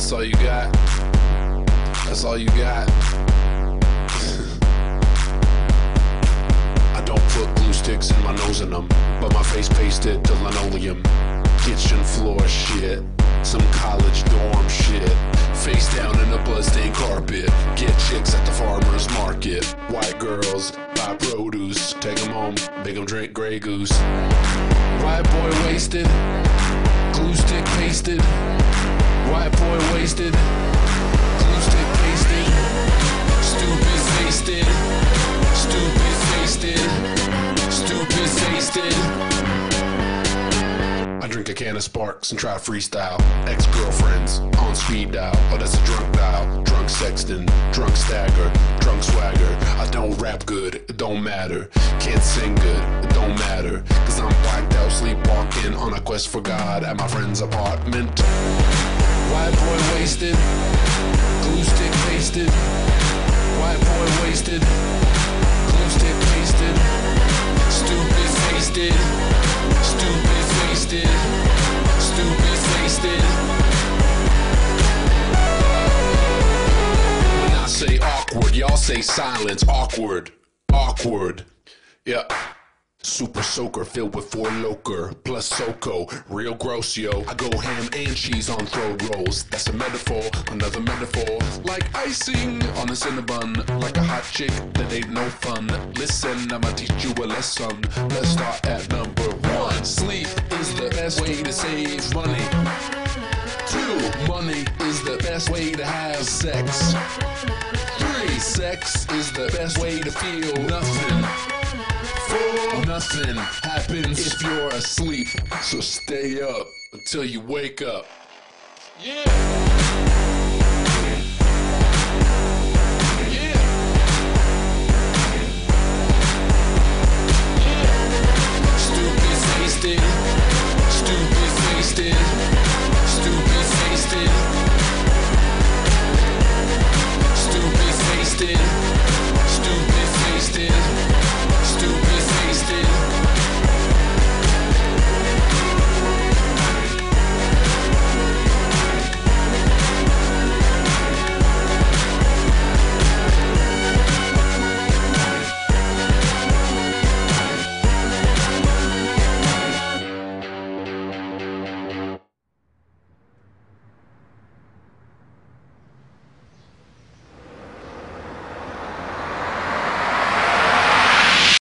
That's all you got? That's all you got? I don't put glue sticks in my nose in them, but my face pasted to linoleum. Kitchen floor shit, some college dorm shit. Face down in a bloodstained carpet. Get chicks at the farmer's market. White girls buy produce, take them home, make them drink Grey Goose. White boy wasted, glue stick pasted. White boy wasted, glue stick pasted. Stupid pasted, stupid pasted, stupid pasted. I drink a can of Sparks and try freestyle. Ex-girlfriends on speed dial. Oh, that's a drunk dial. Drunk sexton, drunk stagger, drunk swagger. I don't rap good, it don't matter. Can't sing good, it don't matter. Cause I'm blacked out, sleepwalking on a quest for God at my friend's apartment. White boy wasted, glue stick pasted. White boy wasted, glue stick pasted. Stupid pasted, stupid pasted, stupid pasted. When I say awkward, y'all say silence. Awkward, awkward. Yeah. Super soaker filled with Four Loker plus Soko, real gross yo. I go ham and cheese on throat rolls. That's a metaphor, another metaphor. Like icing on a Cinnabon, like a hot chick that ain't no fun. Listen, I'ma teach you a lesson. Let's start at number 1. Sleep is the best way to save money. 2. Money is the best way to have sex. 3. Sex is the best way to feel nothing. 4. Nothing happens if you're asleep. So stay up until you wake up. Yeah!